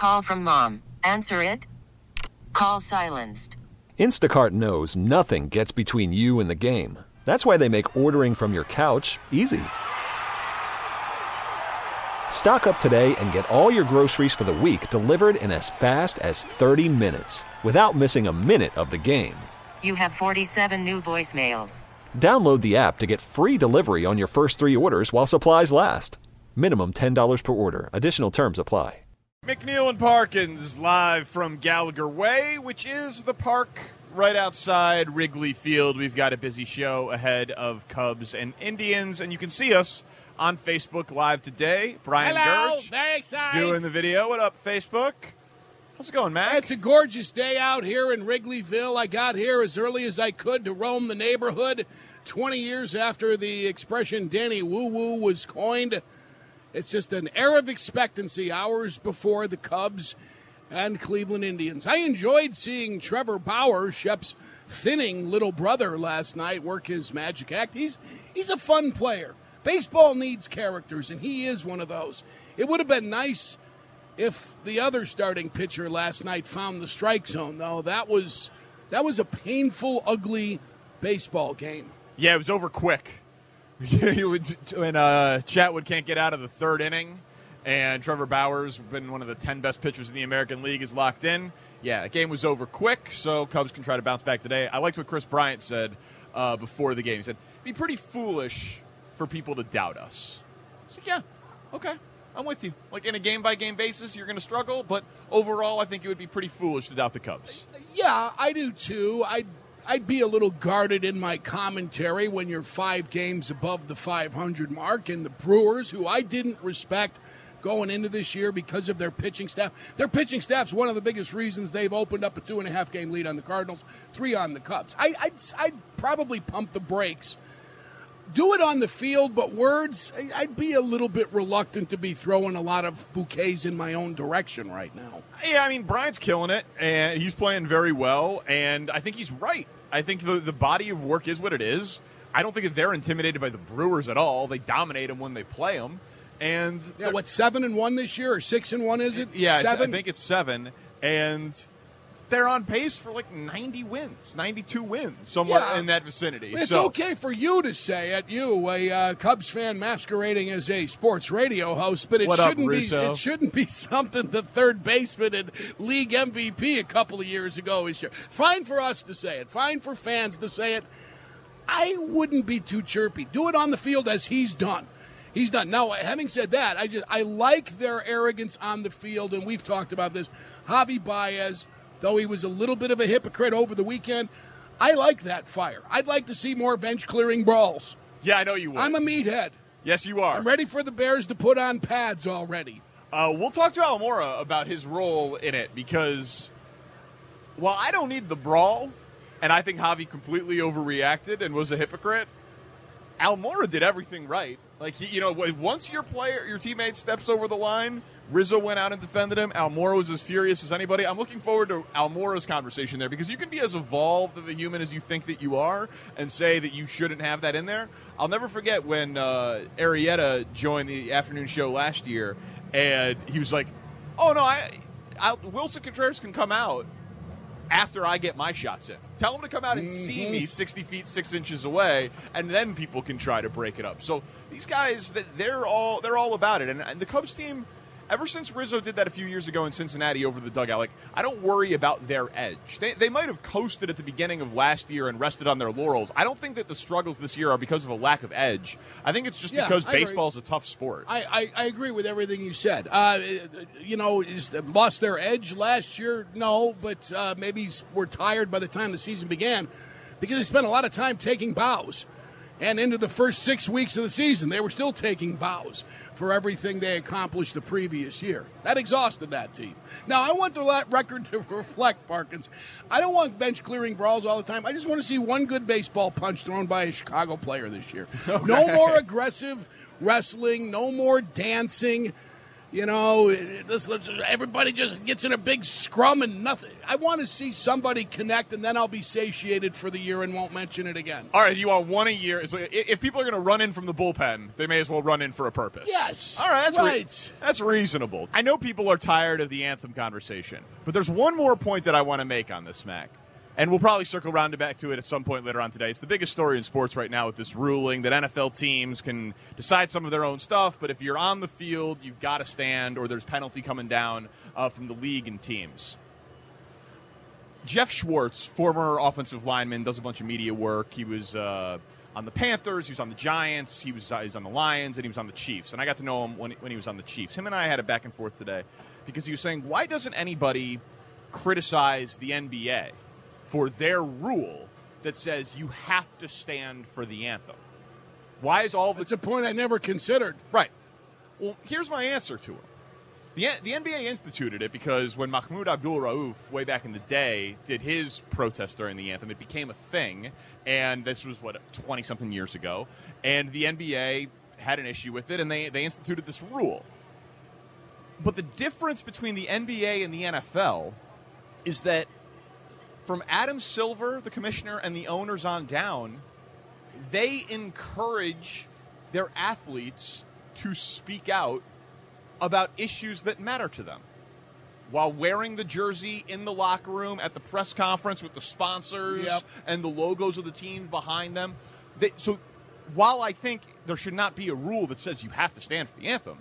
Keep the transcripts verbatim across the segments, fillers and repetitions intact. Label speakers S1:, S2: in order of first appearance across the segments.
S1: Call from mom. Answer it. Call silenced.
S2: Instacart knows nothing gets between you and the game. That's why they make ordering from your couch easy. Stock up today and get all your groceries for the week delivered in as fast as thirty minutes without missing a minute of the game.
S1: You have forty-seven new voicemails.
S2: Download the app to get free delivery on your first three orders while supplies last. Minimum ten dollars per order. Additional terms apply.
S3: McNeil and Parkins live from Gallagher Way, which is the park right outside Wrigley Field. We've got a busy show ahead of Cubs and Indians, and you can see us on Facebook Live today. Brian
S4: Hello,
S3: Gertz
S4: very excited.
S3: doing the video. What up, Facebook? How's it going, Matt?
S4: It's a gorgeous day out here in Wrigleyville. I got here as early as I could to roam the neighborhood. twenty years after the expression Danny Woo-Woo was coined. It's just an air of expectancy hours before the Cubs and Cleveland Indians. I enjoyed seeing Trevor Bauer, Shep's thinning little brother, last night work his magic act. He's, he's a fun player. Baseball needs characters, and he is one of those. It would have been nice if the other starting pitcher last night found the strike zone, though. That was that was a painful, ugly baseball game.
S3: Yeah, it was over quick. When uh, Chatwood can't get out of the third inning, and Trevor Bauer's been one of the ten best pitchers in the American League, is locked in. Yeah, the game was over quick, so Cubs can try to bounce back today. I liked what Chris Bryant said uh, before the game. He said, it'd be pretty foolish for people to doubt us. I said, yeah, okay, I'm with you. Like, in a game-by-game basis, you're going to struggle, but overall, I think it would be pretty foolish to doubt the Cubs.
S4: Yeah, I do, too. I'd, I'd be a little guarded in my commentary when you're five games above the five hundred mark, and the Brewers, who I didn't respect going into this year because of their pitching staff. Their pitching staff's one of the biggest reasons they've opened up a two-and-a-half game lead on the Cardinals, three on the Cubs. I, I'd, I'd probably pump the brakes. Do it on the field, but words, I'd be a little bit reluctant to be throwing a lot of bouquets in my own direction right now.
S3: Yeah, I mean, Bryant's killing it, and he's playing very well, and I think he's right. I think the, the body of work is what it is. I don't think that they're intimidated by the Brewers at all. They dominate them when they play them. And
S4: yeah, what, seven and one this year, or six and one is it?
S3: Yeah,
S4: seven?
S3: I think it's seven, and they're on pace for like ninety wins, ninety-two wins, somewhere
S4: yeah.
S3: in that vicinity.
S4: It's
S3: so.
S4: okay for you to say it, you, a uh, Cubs fan masquerading as a sports radio host, but it
S3: what
S4: shouldn't
S3: up,
S4: be
S3: Russo?
S4: it shouldn't be something the third baseman and league M V P a couple of years ago is. Fine for us to say it. Fine for fans to say it. I wouldn't be too chirpy. Do it on the field as he's done. He's done. Now, having said that, I just I like their arrogance on the field, and we've talked about this. Javi Baez, though he was a little bit of a hypocrite over the weekend, I like that fire. I'd like to see more bench-clearing brawls.
S3: Yeah, I know you would.
S4: I'm a meathead.
S3: Yes, you are.
S4: I'm ready for the Bears to put on pads already.
S3: Uh, we'll talk to Almora about his role in it, because while I don't need the brawl, and I think Javi completely overreacted and was a hypocrite, Almora did everything right. Like, he, you know, once your player, your teammate steps over the line, Rizzo went out and defended him. Almora was as furious as anybody. I'm looking forward to Almora's conversation there, because you can be as evolved of a human as you think that you are and say that you shouldn't have that in there. I'll never forget when uh, Arrieta joined the afternoon show last year, and he was like, oh, no, I, I Wilson Contreras can come out after I get my shots in. Tell him to come out and mm-hmm. see me sixty feet, six inches away, and then people can try to break it up. So these guys, they're all they're all about it. And, and the Cubs team, ever since Rizzo did that a few years ago in Cincinnati over the dugout, like, I don't worry about their edge. They, they might have coasted at the beginning of last year and rested on their laurels. I don't think that the struggles this year are because of a lack of edge. I think it's just
S4: yeah,
S3: because baseball is a tough sport.
S4: I, I, I agree with everything you said. Uh, you know, is, lost their edge last year? No, but uh, maybe were tired by the time the season began because they spent a lot of time taking bows. And into the first six weeks of the season, they were still taking bows for everything they accomplished the previous year. That exhausted that team. Now, I want the record to reflect, Parkins. I don't want bench-clearing brawls all the time. I just want to see one good baseball punch thrown by a Chicago player this year. Okay. No more aggressive wrestling, no more dancing. You know, it, this, everybody just gets in a big scrum and nothing. I want to see somebody connect, and then I'll be satiated for the year and won't mention it again.
S3: All right, you want one a year. So if people are going to run in from the bullpen, they may as well run in for a purpose.
S4: Yes.
S3: All right, that's
S4: right.
S3: Re- that's reasonable. I know people are tired of the anthem conversation, but there's one more point that I want to make on this, Mac. And we'll probably circle around back to it at some point later on today. It's the biggest story in sports right now with this ruling that N F L teams can decide some of their own stuff, but if you're on the field, you've got to stand or there's penalty coming down uh, from the league and teams. Jeff Schwartz, former offensive lineman, does a bunch of media work. He was uh, on the Panthers, he was on the Giants, he was, uh, he was on the Lions, and he was on the Chiefs. And I got to know him when, when he was on the Chiefs. Him and I had a back and forth today because he was saying, why doesn't anybody criticize the N B A for their rule that says you have to stand for the anthem? Why is all the...
S4: That's a point I never considered.
S3: Right. Well, here's my answer to him. The, the N B A instituted it because when Mahmoud Abdul-Rauf, way back in the day, did his protest during the anthem, it became a thing, and this was, what, twenty-something years ago, and the N B A had an issue with it, and they, they instituted this rule. But the difference between the N B A and the N F L is that from Adam Silver, the commissioner, and the owners on down, they encourage their athletes to speak out about issues that matter to them while wearing the jersey in the locker room, at the press conference with the sponsors
S4: yep.
S3: and the logos of the team behind them. They, so while I think there should not be a rule that says you have to stand for the anthem,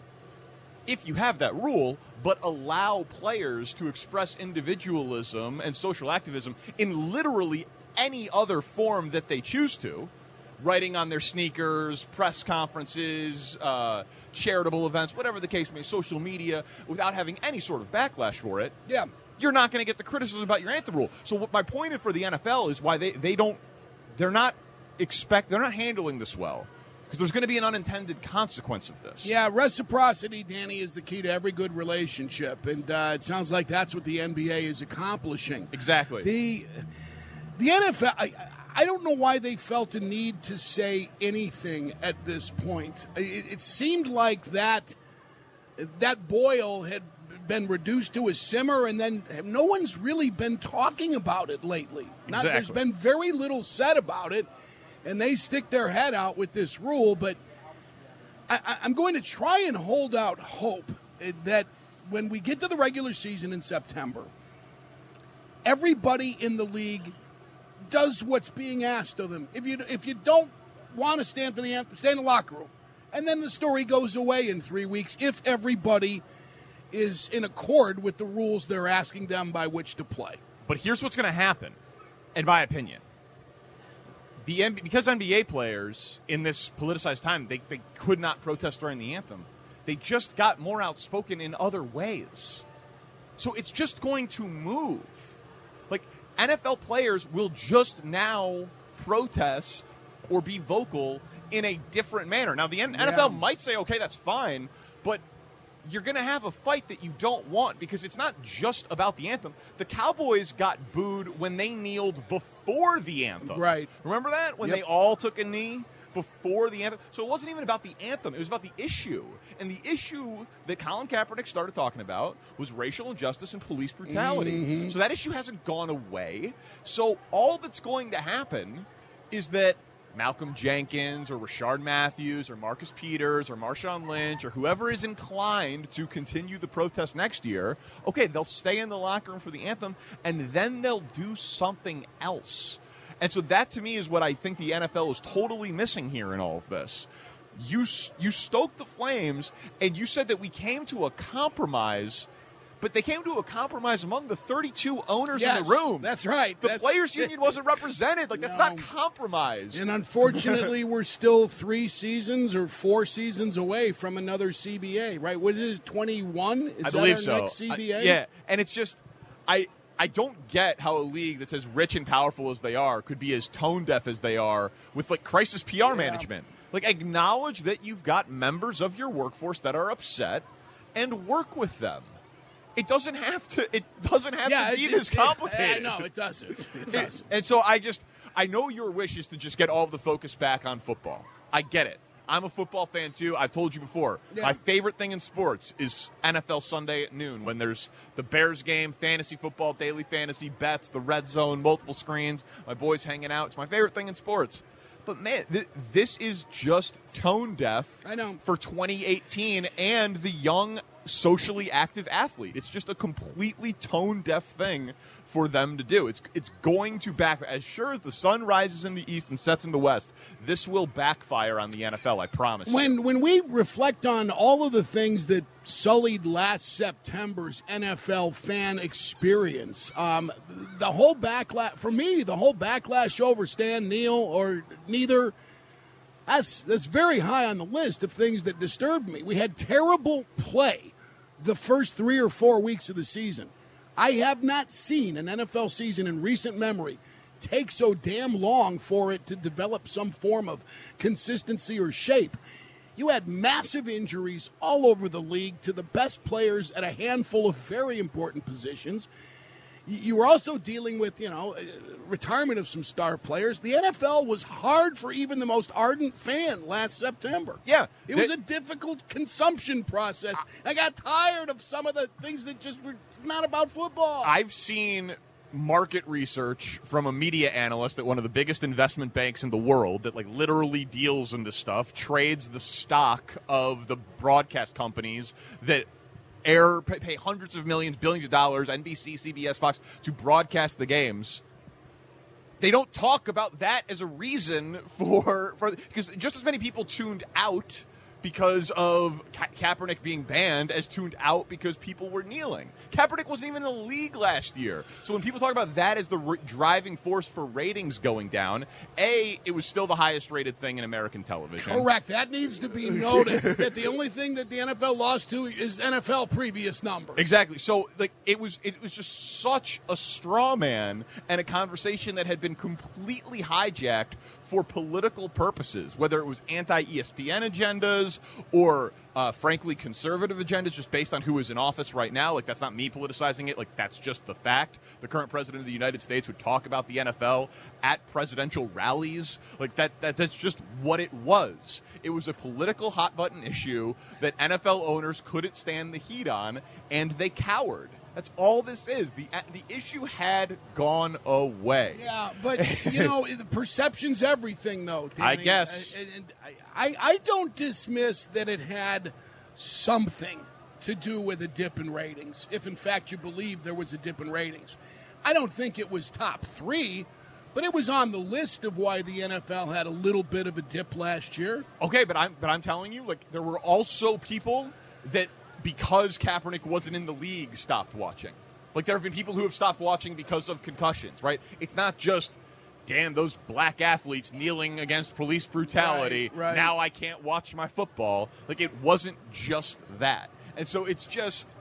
S3: if you have that rule, but allow players to express individualism and social activism in literally any other form that they choose to, writing on their sneakers, press conferences, uh, charitable events, whatever the case may be, social media, without having any sort of backlash for it,
S4: yeah,
S3: you're not going to get the criticism about your anthem rule. So what my point for the N F L is why they, they don't, they're not expect, they're not handling this well. Because there's going to be an unintended consequence of this.
S4: Yeah, reciprocity, Danny, is the key to every good relationship. And uh, it sounds like that's what the N B A is accomplishing.
S3: Exactly.
S4: The the N F L, I, I don't know why they felt a need to say anything at this point. It, it seemed like that that boil had been reduced to a simmer, and then no one's really been talking about it lately. Not,
S3: exactly.
S4: There's been very little said about it. And they stick their head out with this rule, but I, I'm going to try and hold out hope that when we get to the regular season in September, everybody in the league does what's being asked of them. If you if you don't want to stand for the anthem, stay in the locker room. And then the story goes away in three weeks if everybody is in accord with the rules they're asking them by which to play.
S3: But here's what's going to happen, in my opinion. The N B A, because N B A players in this politicized time, they, they could not protest during the anthem. They just got more outspoken in other ways. So it's just going to move. Like, N F L players will just now protest or be vocal in a different manner. Now, the N- yeah. N F L might say, okay, that's fine, but you're going to have a fight that you don't want because it's not just about the anthem. The Cowboys got booed when they kneeled before the anthem.
S4: Right.
S3: Remember that? When
S4: yep.
S3: they all took a knee before the anthem? So it wasn't even about the anthem. It was about the issue. And the issue that Colin Kaepernick started talking about was racial injustice and police brutality.
S4: Mm-hmm.
S3: So that issue hasn't gone away. So all that's going to happen is that Malcolm Jenkins or Rashard Matthews or Marcus Peters or Marshawn Lynch or whoever is inclined to continue the protest next year, okay, they'll stay in the locker room for the anthem, and then they'll do something else. And so that, to me, is what I think the N F L is totally missing here in all of this. You, you stoked the flames, and you said that we came to a compromise, but they came to a compromise among the thirty-two owners
S4: yes,
S3: in the room.
S4: That's right.
S3: The
S4: that's,
S3: Players Union wasn't represented. Like,
S4: no.
S3: that's not compromise.
S4: And unfortunately, we're still three seasons or four seasons away from another C B A, right? What is it, twenty-one? Is
S3: I
S4: that
S3: believe
S4: our
S3: so.
S4: next C B A?
S3: I, yeah, and it's just, I I don't get how a league that's as rich and powerful as they are could be as tone deaf as they are with, like, crisis P R
S4: yeah.
S3: management. Like, acknowledge that you've got members of your workforce that are upset and work with them. It doesn't have to. It doesn't have
S4: yeah,
S3: to be
S4: it,
S3: this
S4: it,
S3: complicated.
S4: I know it doesn't. It doesn't.
S3: And so I just, I know your wish is to just get all of the focus back on football. I get it. I'm a football fan, too. I've told you before.
S4: Yeah.
S3: My favorite thing in sports is N F L Sunday at noon when there's the Bears game, fantasy football, daily fantasy, bets, the red zone, multiple screens, my boys hanging out. It's my favorite thing in sports. But, man, th- this is just tone deaf
S4: I know.
S3: for twenty eighteen and the young, socially active athlete. It's just a completely tone deaf thing for them to do. It's it's going to back as sure as the sun rises in the east and sets in the west. This will backfire on the N F L, I promise.
S4: When
S3: you.
S4: when we reflect on all of the things that sullied last September's N F L fan experience, um, the whole backlash for me, the whole backlash over Stan Neal or neither. That's that's very high on the list of things that disturbed me. We had terrible play the first three or four weeks of the season. I have not seen an N F L season in recent memory take so damn long for it to develop some form of consistency or shape. You had massive injuries all over the league to the best players at a handful of very important positions. You were also dealing with, you know, retirement of some star players. The N F L was hard for even the most ardent fan last September.
S3: Yeah.
S4: It was a difficult consumption process. I got tired of some of the things that just were not about football.
S3: I've seen market research from a media analyst at one of the biggest investment banks in the world that like literally deals in this stuff, trades the stock of the broadcast companies that air pay hundreds of millions, billions of dollars, N B C, C B S, Fox, to broadcast the games. They don't talk about that as a reason for, for because just as many people tuned out because of Ka- Kaepernick being banned as tuned out because people were kneeling. Kaepernick wasn't even in the league last year. So when people talk about that as the r- driving force for ratings going down, A, it was still the highest rated thing in American television.
S4: Correct. That needs to be noted, that the only thing that the N F L lost to is N F L previous numbers.
S3: Exactly. So like it was it was just such a straw man and a conversation that had been completely hijacked for political purposes, whether it was anti-E S P N agendas or, uh, frankly, conservative agendas just based on who is in office right now. Like, that's not me politicizing it. Like, that's just the fact. The current president of the United States would talk about the N F L at presidential rallies. Like, that, that that's just what it was. It was a political hot-button issue that N F L owners couldn't stand the heat on, and they cowered. That's all this is. The the issue had gone away.
S4: Yeah, but, you know, the perception's everything, though, Danny.
S3: I guess.
S4: And I, I don't dismiss that it had something to do with a dip in ratings, if, in fact, you believe there was a dip in ratings. I don't think it was top three, but it was on the list of why the N F L had a little bit of a dip last year.
S3: Okay, but I'm but I'm telling you, like, there were also people that, because Kaepernick wasn't in the league, stopped watching. Like, there have been people who have stopped watching because of concussions, right? It's not just, damn, those black athletes kneeling against police brutality.
S4: Right, right.
S3: Now I can't watch my football. Like, it wasn't just that. And so it's just,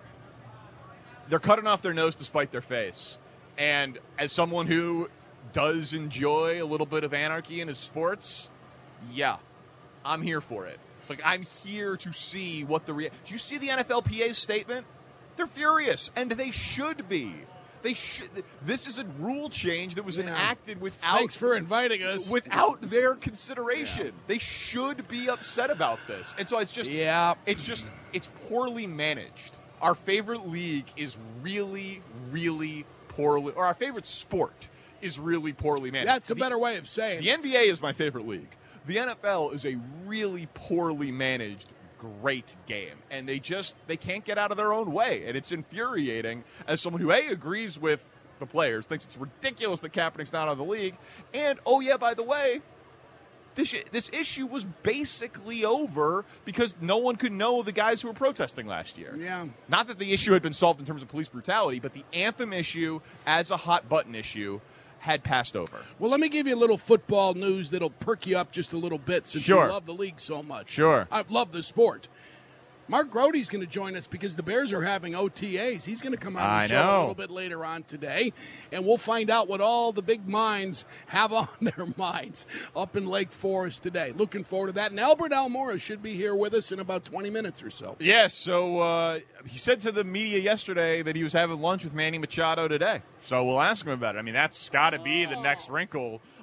S3: they're cutting off their nose to spite their face. And as someone who does enjoy a little bit of anarchy in his sports, yeah, I'm here for it. Like, I'm here to see what the rea- – do you see the N F L P A's statement? They're furious, and they should be. They should. This is a rule change that was
S4: Yeah.
S3: enacted without –
S4: Thanks for inviting us.
S3: without their consideration. Yeah. They should be upset about this. And so it's just –
S4: yeah.
S3: it's just – it's poorly managed. Our favorite league is really, really poorly – or our favorite sport is really poorly managed.
S4: That's a
S3: the,
S4: better way of saying
S3: the
S4: it.
S3: The N B A is my favorite league. The N F L is a really poorly managed, great game, and they just they can't get out of their own way, and it's infuriating as someone who A, agrees with the players, thinks it's ridiculous that Kaepernick's not on the league, and oh yeah, by the way, this this issue was basically over because no one could know the guys who were protesting last year.
S4: Yeah.
S3: Not that the issue had been solved in terms of police brutality, but the anthem issue as a hot button issue had passed over.
S4: Well, let me give you a little football news that'll perk you up just a little bit since
S3: Sure.
S4: you love the league so much.
S3: Sure.
S4: I love the sport. Mark Grote's going to join us because the Bears are having O T As. He's going to come on the
S3: I
S4: show
S3: know.
S4: a little bit later on today, and we'll find out what all the big minds have on their minds up in Lake Forest today. Looking forward to that. And Albert Almora should be here with us in about twenty minutes or so.
S3: Yes, so uh, he said to the media yesterday that he was having lunch with Manny Machado today. So we'll ask him about it. I mean, that's got to be the next wrinkle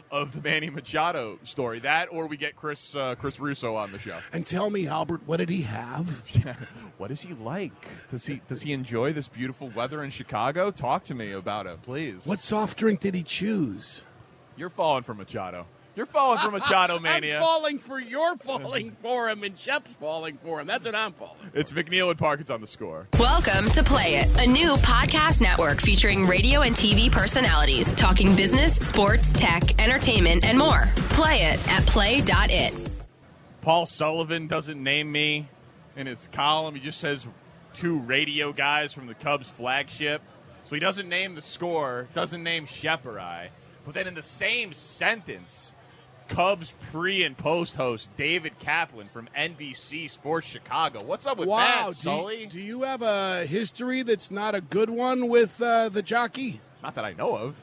S3: of the Manny Machado story. That, or we get Chris uh, Chris Russo on the show.
S4: And tell me, Albert, what did he have?
S3: What is he like? Does he does he enjoy this beautiful weather in Chicago? Talk to me about it, please.
S4: What soft drink did he choose?
S3: You're falling for Machado. You're falling for Machado Mania.
S4: I'm falling for you're falling for him, and Shep's falling for him. That's what I'm falling for.
S3: It's McNeil and Parkins on the score.
S1: Welcome to Play It, a new podcast network featuring radio and T V personalities talking business, sports, tech, entertainment, and more. Play it at play dot it.
S3: Paul Sullivan doesn't name me in his column. He just says two radio guys from the Cubs flagship. So he doesn't name the score, doesn't name Shep or I. But then in the same sentence, Cubs pre- and post-host David Kaplan from N B C Sports Chicago. What's up with
S4: wow,
S3: that, Sully?
S4: Do, do you have a history that's not a good one with uh, the jockey?
S3: Not that I know of.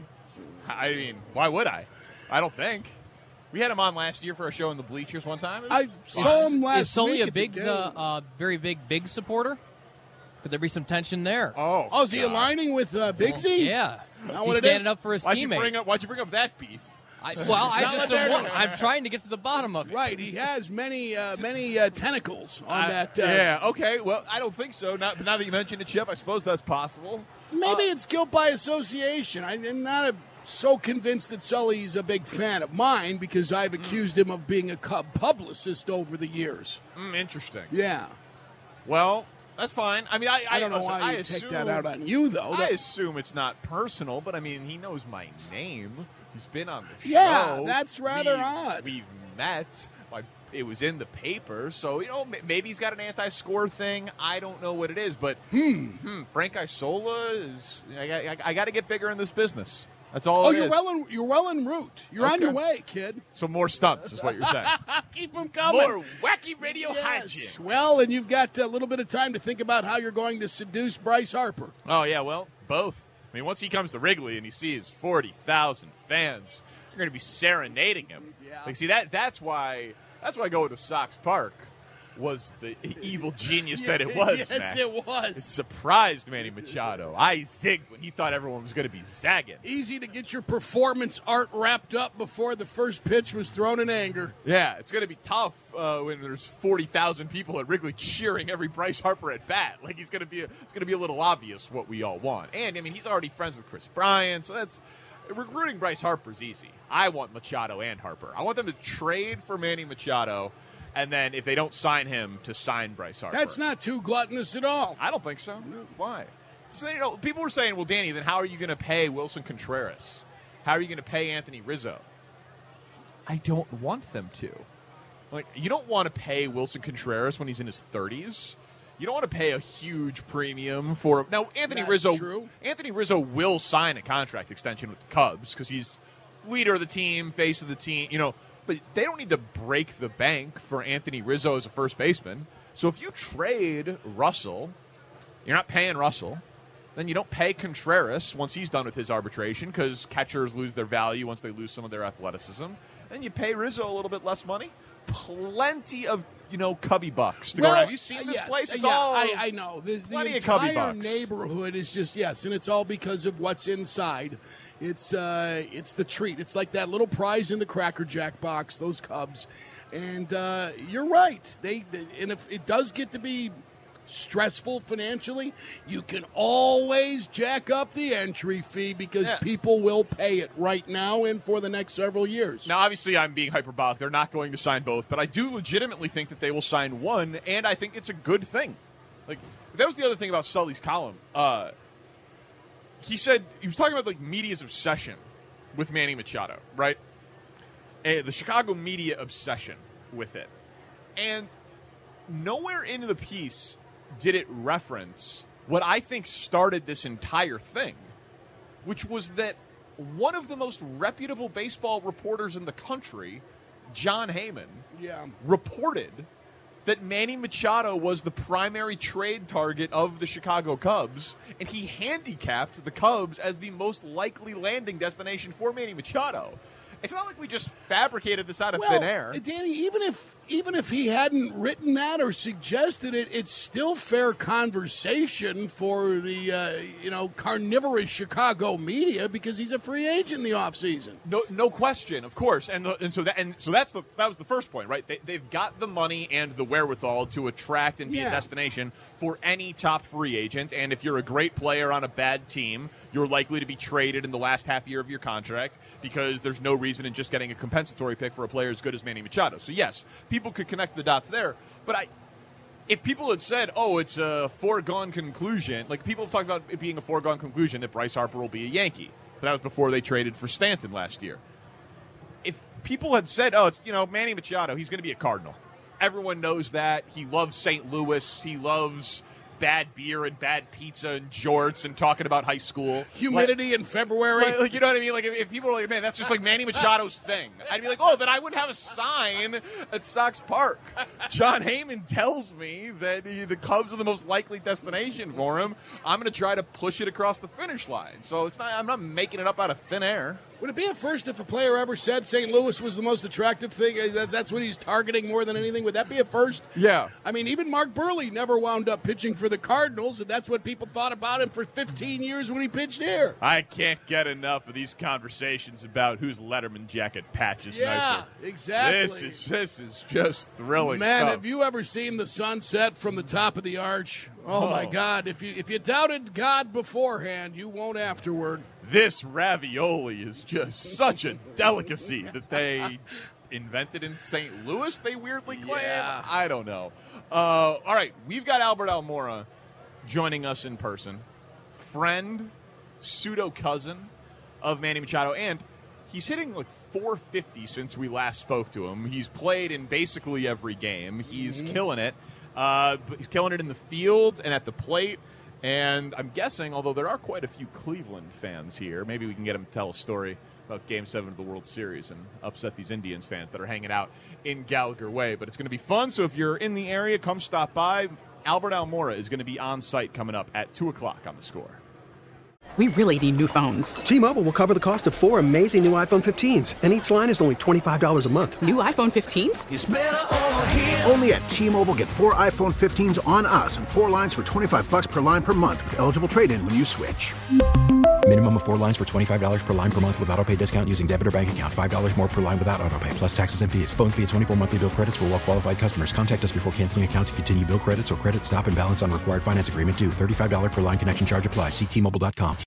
S3: I mean, why would I? I don't think. We had him on last year for a show in the bleachers one time.
S4: I saw him last
S5: Is Sully
S4: week
S5: a
S4: at the
S5: big,
S4: game.
S5: uh, uh, very big, big supporter? Could there be some tension there?
S3: Oh,
S4: Oh, is he
S3: God.
S4: aligning with uh, Bigsy?
S5: Yeah.
S4: Not
S5: He's
S4: what it
S5: standing
S4: is?
S5: up for his
S3: Why'd you
S5: teammate.
S3: bring up? Why'd you bring up that beef?
S5: I, well, I
S3: Not
S5: just
S3: like
S5: am,
S3: that.
S5: one- I'm trying to get to the bottom of it.
S4: Right, he has many, uh, many uh, tentacles on
S3: I-
S4: that. Uh,
S3: yeah. Okay. Well, I don't think so. Not, now that you mentioned it, Chip, I suppose that's possible.
S4: Maybe it's guilt by association. I'm not a, so convinced that Sully's a big fan of mine because I've accused him of being a Cub publicist over the years.
S3: Mm, interesting.
S4: Yeah.
S3: Well, that's fine. I mean, I,
S4: I don't know
S3: listen,
S4: why
S3: I
S4: you
S3: assume,
S4: take that out on you, though.
S3: I
S4: That-
S3: assume it's not personal, but I mean, he knows my name. He's been on the
S4: Yeah,
S3: show.
S4: that's rather
S3: We've-
S4: odd.
S3: We've met. Like, it was in the paper, so you know, m- maybe he's got an anti-score thing. I don't know what it is, but hmm, hmm Frank Isola is. I, I, I got to get bigger in this business. That's all.
S4: oh,
S3: it
S4: you're
S3: is.
S4: well, en, you're well en route. You're on
S3: Okay.
S4: your way, kid.
S3: So more stunts is what you're saying.
S4: Keep them coming.
S3: More wacky radio
S4: Yes.
S3: hijinks.
S4: Well, and you've got a little bit of time to think about how you're going to seduce Bryce Harper.
S3: Oh, yeah, well, both. I mean, once he comes to Wrigley and he sees forty thousand fans, you're going to be serenading him.
S4: Yeah.
S3: Like, see, that that's why that's why going to Sox Park was the evil genius that it was,
S4: Yes,
S3: Mac.
S4: it was.
S3: It surprised Manny Machado. I zigged when he thought everyone was going to be zagging.
S4: Easy to get your performance art wrapped up before the first pitch was thrown in anger.
S3: Yeah, it's going to be tough uh, when there's forty thousand people at Wrigley cheering every Bryce Harper at bat. Like he's going to be, a, it's going to be a little obvious what we all want. And I mean, he's already friends with Chris Bryant, so that's recruiting Bryce Harper's easy. I want Machado and Harper. I want them to trade for Manny Machado, and then if they don't sign him, to sign Bryce Harper.
S4: That's not too gluttonous at all.
S3: I don't think so. Why? So you know, people were saying, "Well, Danny, then how are you going to pay Wilson Contreras? How are you going to pay Anthony Rizzo?" I don't want them to. Like, you don't want to pay Wilson Contreras when he's in his thirties. You don't want to pay a huge premium for now. Anthony
S4: That's
S3: Rizzo.
S4: true.
S3: Anthony Rizzo will sign a contract extension with the Cubs because he's leader of the team, face of the team. You know, but they don't need to break the bank for Anthony Rizzo as a first baseman. So if you trade Russell, you're not paying Russell. Then you don't pay Contreras once he's done with his arbitration because catchers lose their value once they lose some of their athleticism. Then you pay Rizzo a little bit less money. Plenty of, you know, Cubby bucks to go around. Have you seen
S4: uh,
S3: this
S4: yes,
S3: place? It's
S4: yeah,
S3: all
S4: I, I know. The, the
S3: plenty of Cubby
S4: entire
S3: bucks.
S4: neighborhood is just, yes, and it's all because of what's inside. It's uh, it's the treat. It's like that little prize in the Cracker Jack box, those Cubs. And uh, you're right. They, they And if it does get to be stressful financially, you can always jack up the entry fee because
S3: Yeah.
S4: people will pay it right now and for the next several years.
S3: Now, obviously, I'm being hyperbolic. They're not going to sign both, but I do legitimately think that they will sign one, and I think it's a good thing. Like, that was the other thing about Sully's column. Uh, he said he was talking about like media's obsession with Manny Machado, right? And the Chicago media obsession with it, and nowhere in the piece did it reference what I think started this entire thing, which was that one of the most reputable baseball reporters in the country, John Heyman,
S4: Yeah.
S3: reported that Manny Machado was the primary trade target of the Chicago Cubs, and he handicapped the Cubs as the most likely landing destination for Manny Machado. It's not like we just fabricated this out of
S4: Well,
S3: thin air.
S4: Danny, even if even if he hadn't written that or suggested it, it's still fair conversation for the, uh, you know, carnivorous Chicago media because he's a free agent in the offseason.
S3: No, no question, of course. And the, and so that and so that's the that was the first point, right? They, they've got the money and the wherewithal to attract and be
S4: Yeah.
S3: a destination for any top free agent. And if you're a great player on a bad team, you're likely to be traded in the last half year of your contract because there's no reason in just getting a compensatory pick for a player as good as Manny Machado. So yes, people could connect the dots there. But I, if people had said, "Oh, it's a foregone conclusion," like people have talked about it being a foregone conclusion that Bryce Harper will be a Yankee, but that was before they traded for Stanton last year. If people had said, "Oh, it's you know Manny Machado, he's going to be a Cardinal," everyone knows that. He loves Saint Louis. He loves bad beer and bad pizza and jorts and talking about high school.
S4: Humidity
S3: like,
S4: in February.
S3: Like, like, you know what I mean? Like, if, if people are like, man, that's just like Manny Machado's thing, I'd be like, oh, then I would have a sign at Sox Park. John Heyman tells me that he, the Cubs are the most likely destination for him. I'm going to try to push it across the finish line. So it's not. I'm not making it up out of thin air.
S4: Would it be a first if a player ever said Saint Louis was the most attractive thing? That, that's what he's targeting more than anything? Would that be a first?
S3: Yeah.
S4: I mean, even Mark Burley never wound up pitching for the Cardinals, and that's what people thought about him for fifteen years when he pitched here.
S3: I can't get enough of these conversations about whose Letterman jacket patches
S4: Yeah,
S3: nicer.
S4: exactly.
S3: This is this is just thrilling
S4: Man,
S3: stuff.
S4: have you ever seen the sunset from the top of the arch? Oh,
S3: Oh.
S4: my God. If you if you doubted God beforehand, you won't afterward.
S3: This ravioli is just such a delicacy that they invented in Saint Louis, they weirdly claim.
S4: Yeah.
S3: I don't know. Uh, all right, we've got Albert Almora joining us in person. Friend, pseudo-cousin of Manny Machado, and he's hitting like four fifty since we last spoke to him. He's played in basically every game. He's mm-hmm. killing it. Uh, but he's killing it in the field and at the plate. And I'm guessing, although there are quite a few Cleveland fans here, maybe we can get him to tell a story about Game seven of the World Series and upset these Indians fans that are hanging out in Gallagher Way. But it's going to be fun, so if you're in the area, come stop by. Albert Almora is going to be on site coming up at two o'clock on The Score.
S6: We really need new phones.
S7: T-Mobile will cover the cost of four amazing new iPhone fifteens, and each line is only twenty-five dollars a month.
S6: New iPhone fifteens?
S8: It's better over here. Only at T-Mobile, get four iPhone fifteens on us and four lines for twenty-five dollars per line per month with eligible trade-in when you switch.
S9: Minimum of four lines for twenty-five dollars per line per month with autopay discount using debit or bank account. five dollars more per line without autopay, plus taxes and fees. Phone fee at twenty-four monthly bill credits for well-qualified customers. Contact us before canceling account to continue bill credits or credit stop and balance on required finance agreement due. thirty-five dollars per line connection charge applies. See T Mobile dot com.